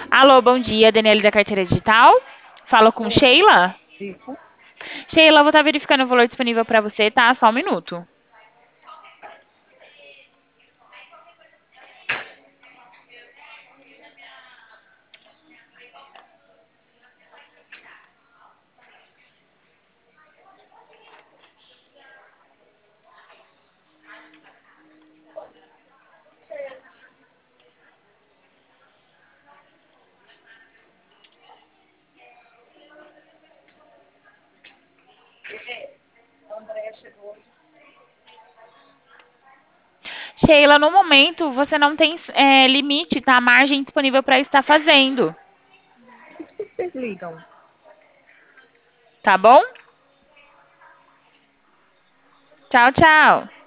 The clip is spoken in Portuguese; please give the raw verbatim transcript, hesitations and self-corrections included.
Alô, bom dia, Daniele da Carteira Digital. Falo com Sheila. Isso. Sheila, eu vou estar verificando o valor disponível para você, tá? Só um minuto. Andréia chegou. Sheila, no momento você não tem é, limite, tá? Margem disponível para estar fazendo, Por que vocês ligam? tá bom? Tchau, tchau.